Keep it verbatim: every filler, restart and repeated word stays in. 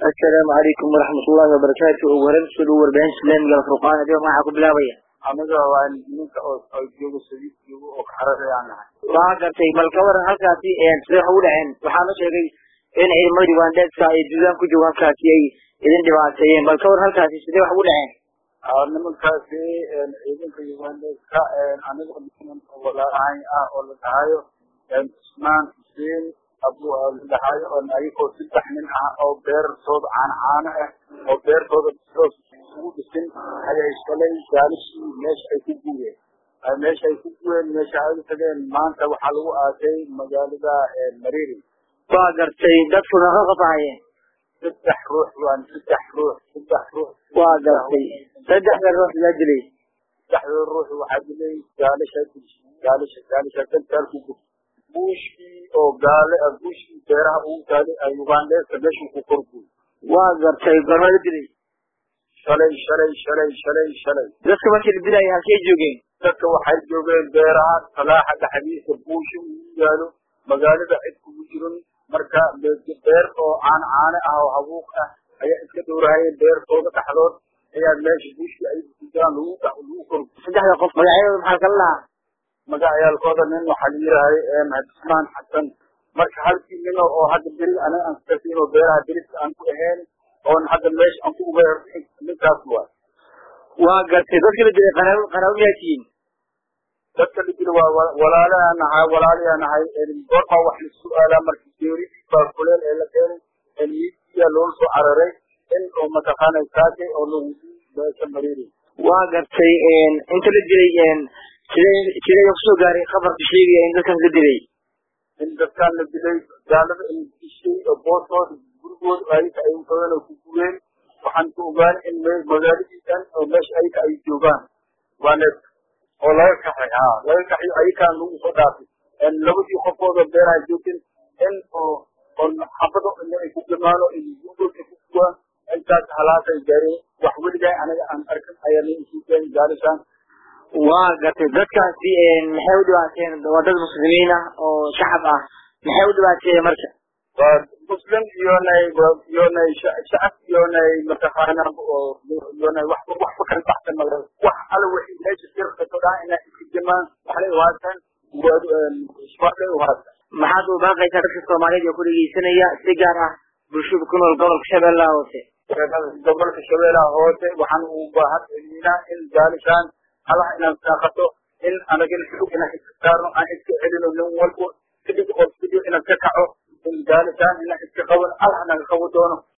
السلام عليكم ورحمة الله وبركاته. ورمسوا وربعين سلام يا فرقان اليوم معكم بلاوية. أنا وأن منك أو أو جيو سبيك جيو أو حرر يعني. راجع شيء مالكور هالك في إن سلحوا لعن وحنا شيء إن إيه ما يبغى ندرس كاي جزام كجوان كاسي إذن جوان شيء مالكور هالك في سلحوا لعن. أنا من كاسي إن إذن كجوان كا إن أنا من ولا عين أ ولا تعايو إن اسمان سين أبو الدحاية أو نايف أو ستة من أو بير صوب عن عانة أو بير صوب صوب سود سن هذا يشتغل جالس مش أيكوبيه مش أيكوبيه مش عايز تجين ما أنت وحلو آتي مجال ذا مريري باقر شيء دكتور رغب عيه فتح روح وان فتح روح فتح روح باقر شيء فتح الروح لجلي فتح الروح وحدلي جالس جالس جالس تنتظر بوشي أو قال بوشي ترى أو قال أيوان ده سبش وكربو واقر شيء قرر لجلي شلي شلي شلي شلي شلي بس كمان في البداية هالشيء جوجين تك واحد جوجين بيرها صلاح الحديث بوشي قالوا مقالة بعد كوجرون مركا بير أو عن عن أو حبوق هي إسكتور هاي بير فوق تحضر هي ماشي بوشي أي بيجان لو تقولو كربو سجح يقف مجاعيل محل الله مجاعيل قادر منه حلير هاي مهدسمان حسن مركا هالكي منه أو هذا البريد أنا أنستفينه بيرها بريد أنكو أهين أو هذا ليش أنكو بير من كاسوا واقر شيء بس كده قناة قناة ياتين dadka lidil waa walaalaana ha walaalaana hay in qorba wax la su'aala markii theory ba kuleel ee la keenay in yiya loo soo cararay in oo mataqaanay saake oo lagu beesha mariiri waa gartay in inta la jiray in sidee sidee soo gaaray khabarka sheegaya in dadkan la dilay in dadkan la dilay gaalada in ishay oo boosooda gurigooda ay ay toona ku gureen waxaan ku ogaan in magaaladiisan oo meesha ay ay joogaan waana oo laga kaxay ha laga kaxay ay kaan lagu soo dhaafay in lagu sii qofkooda beeraha joogin in oo oo xabado in ay ku jamaano in gudubka ku kuwa intaas halaatay gaari wax waligaa anaga aan arkin ayaa la isku keen gaalishan waa gatay dadkaasi in maxay u dhawaateen wadada muslimiina oo shacab ah maxay u dhawaateen marka waa muslim iyo nay iyo nay shacab iyo nay mataqaana oo iyo nay wax wax ka baxsan magaalada wax ala wixii meesha sirka todaa in ay jimaan waxay waataan ismaadhay waataan maxaad u baaqaysaa dadka Soomaaliyeed ee ku dhageysanaya si gaar ah bulshada ku nool gobolka Shabeellaha Hoose gobolka Shabeellaha Hoose waxaan u baahanaa in gaalishan hal inaan saaqato in anaga xubina iskaarno aan iska celino nin walbo kadib oo sidii inaan ka kaco in gaalishan in iska qaban allah naga qawo doono